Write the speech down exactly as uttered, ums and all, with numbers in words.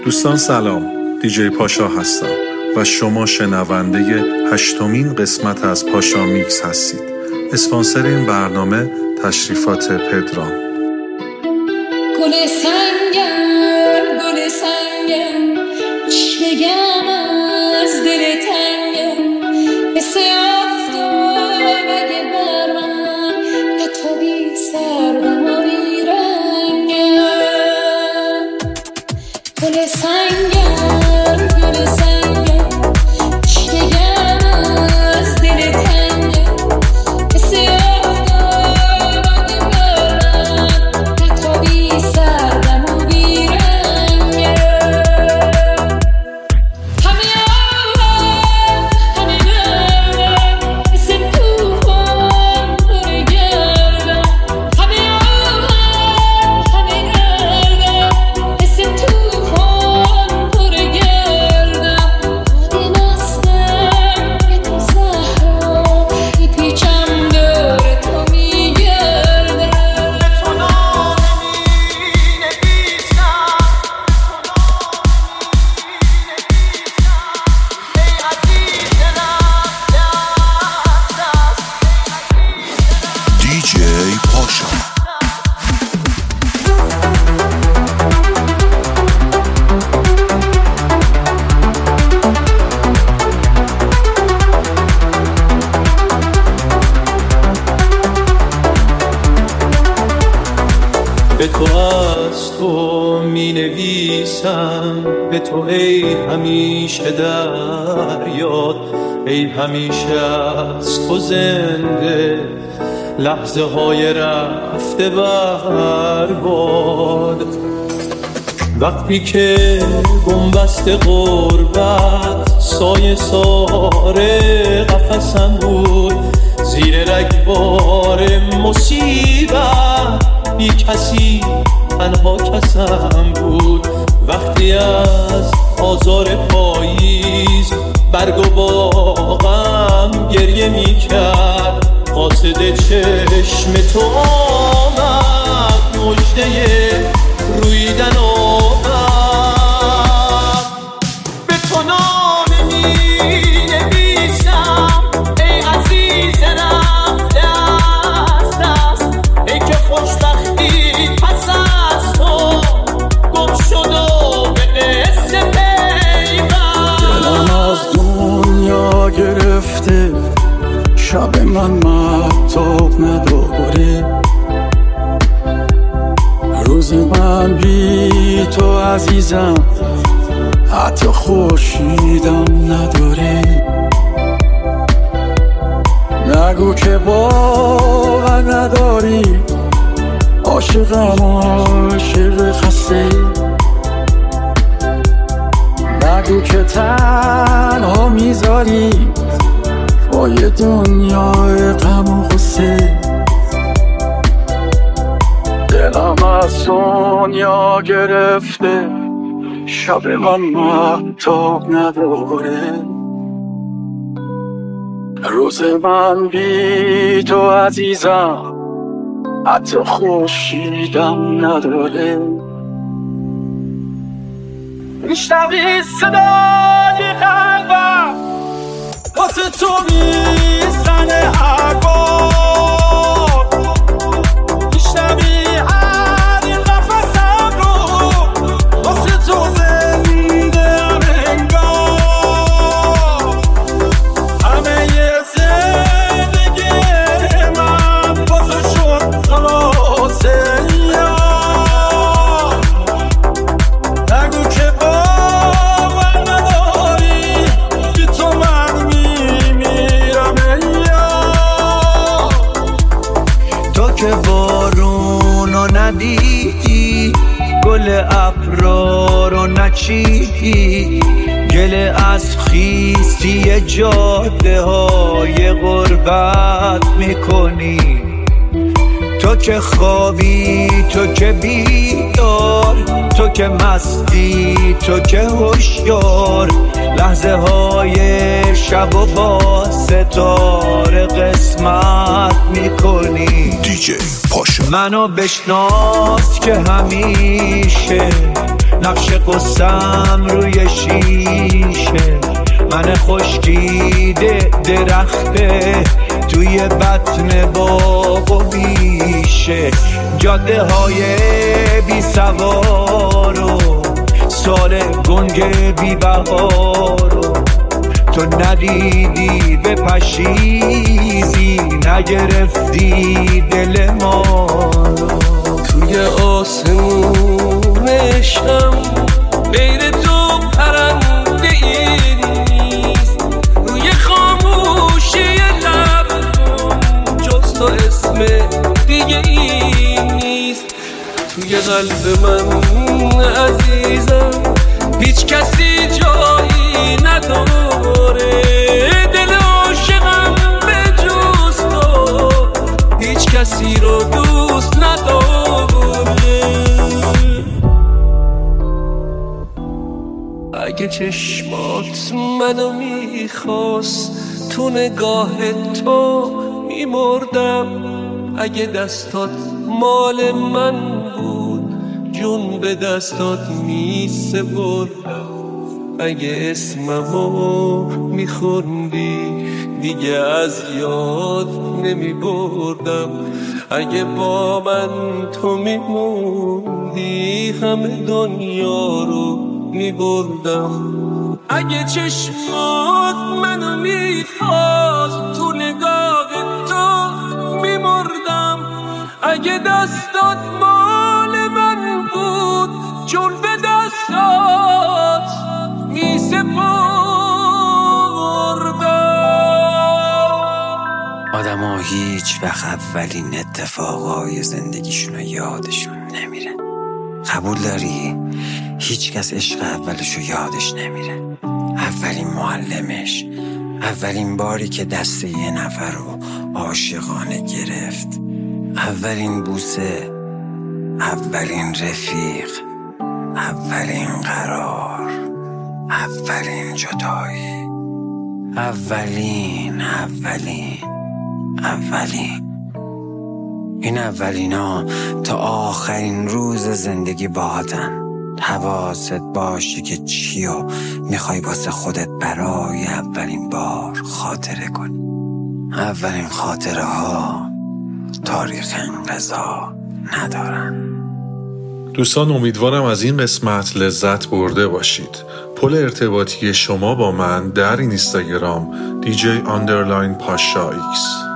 دوستان سلام، دیجی پاشا هستم و شما شنونده هشتمین قسمت از پاشا میکس هستید. اسپانسر این برنامه تشریفات پدرام. گل سنگم گل سنگم چی بگم از دل تنگم، مثل آفتاب اگه بر من بتابی سردم و بیرنگم. گل سنگم گل سنگم چی بگم از دل تنگم، مثل آفتاب اگه بر من بتابی سردم و بیرنگم. همه آوام همه گردم مثل توفان پر گردم، همه آوام همه گردم مثل توفان پر گردم. این مستم که تو زهرا میپیچم دور تو میگردم. تو نامه مینویسم، ای عزیز رفته از دست. دیجی پاشا. به تو از تو می نویسم، به تو ای همیشه در یاد، ای همیشه از تو زنده لحظه های رفته برباد. وقتی که بنبست غربت سایه ساره قفسم بود، زیر رگبار مصیبت بی کسی تنها کسم بود. وقتی از آزار پاییز برگ و باغم گریه می کرد، قاصد چشم تو آمد مژده رویدن آمد. به تو نامه می نویسم، ای عزیز رفته از دست، ای که خوشبختی پس از تو گم شد و به قصه پیوند. دلم از دنیا گرفته، شب من مهتاب نداره، روز من بی تو عزیزم حتی خورشیدم نداره. نگو که باور نداری، عاشقم عاشق خسته. نگو که تنها میذاری با یه دنیای غم و غصه. دلم از دنیا گرفته، شب من مهتاب نداره، روز من بی تو عزیزم حتی خورشیدم نداره. میشنوی صدای قلبم واسه تو میزنه هر بار، میشنوی هر نفسم رو واسه تو زنده ام انگار. همه یه زندگی من واسه شد خلاصه یار. نگو که باور نداری که تو من میمیرم یار. تو که بارونو ندیدی، گل ابرا رو نچیدی، گله از خیستی جاده های غربت میکنی. تو که خوابی، تو که بیدار، تو که مستی، تو که هوشیار، لحظه های شب و با ستاره قسمت میکنی. دیجی پاشا. منو بشناس که همیشه نقش قصم روی شیشه، من خشکیده درخته توی بطن باغ و بیشه. جاده های بی سوارو سال گنگ بی بهارو تو ندیدی به پشیزی، نگرفتی دل ما رو. توی آسمون عشقم غیر تو پرنده ای نیست، روی خاموشی لبم جز تو اسم دیگه ای نیست. توی قلب من عزیزم هیچ کسی جایی نداره، دل عاشقم به جز تو هیچ کسی رو دوست نداره. اگه چشمات منو میخواست تو نگاه تو میمردم، اگه دستات مال من بود جون به دستات میسپردم، اگه اسممو میخوندی دیگه از یاد نمیبردم، اگه با من تو میموندی همه دنیا رو میبردم. اگه چشمات منو میخواست تو نگاه تو میمردم، اگه دستات مال من بود چون به دستات میسپردم. آدم ها هیچ وقت اولین اتفاقای زندگیشونو یادشون نمیره. قبول داری؟ هیچ کس عشق اولشو یادش نمیره. اولین معلمش، اولین باری که دست یه نفر رو عاشقانه گرفت، اولین بوسه، اولین رفیق، اولین قرار، اولین جدایی، اولین اولین اولین این اولینا تا آخرین روز زندگی باهاتن. حواست باشی که چیو میخوای واسه خودت برای اولین بار خاطره کنی. اولین خاطره ها تاریخ انقضا ندارن. دوستان امیدوارم از این قسمت لذت برده باشید. پل ارتباطی شما با من در اینستاگرام دی جی آندرلاین پاشا ایکس.